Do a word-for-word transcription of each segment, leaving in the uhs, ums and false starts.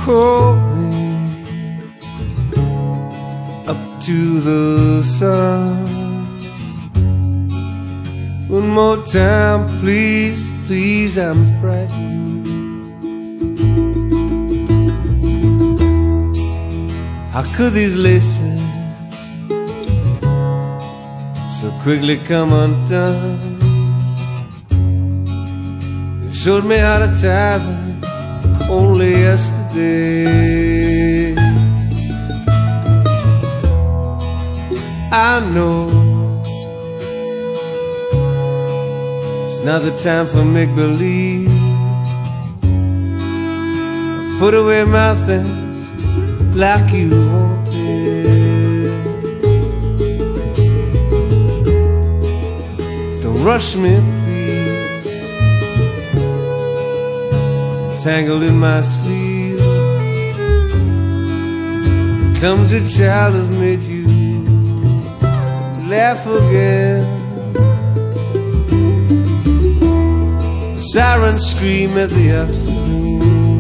hold me up to the sun. One more time, please, please, I'm frightened. How could these laces so quickly come undone? You showed me how to tie them only yesterday. I know it's not the time for make-believe. I've put away my things like you wanted. Don't rush me, please. Tangled in my sleeve. Clumsy child has made you laugh again. The sirens scream at the afternoon.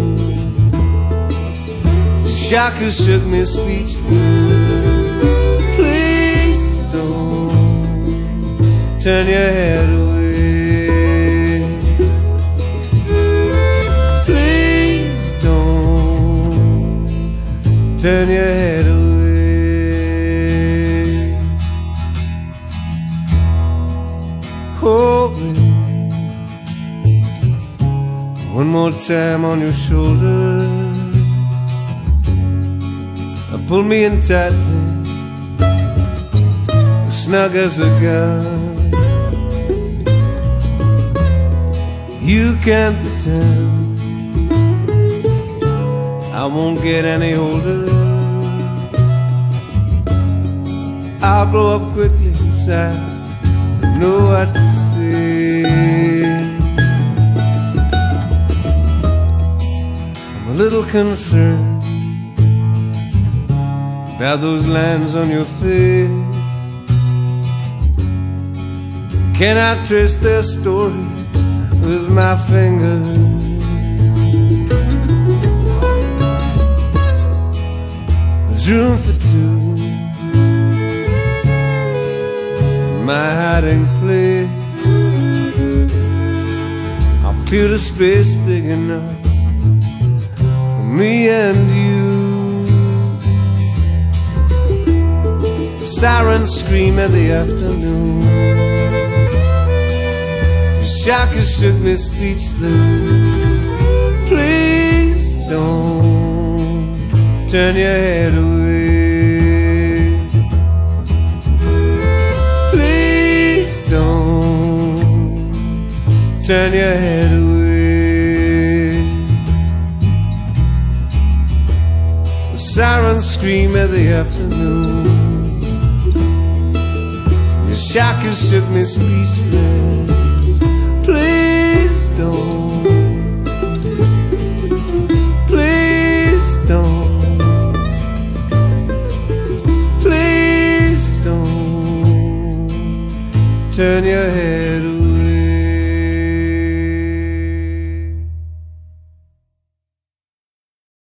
The shock has shook me speechless. Please don't turn your head away. Please don't turn your head away. Hold me one more time on your shoulder. Pull me in tightly, snug as a gun. You can't pretend I won't get any older. I'll grow up quickly inside, know what to say. I'm a little concerned about those lines on your face. Can I trace their stories with my fingers? There's room for two in my hiding place. I've cleared a space big enough for me and you. Sirens scream in the afternoon. The shock has shook me speechless. Please don't turn your head away. Please don't turn your head away. The sirens scream in the afternoon. Shock has shook me speechless. Please don't, please don't, please don't turn your head away.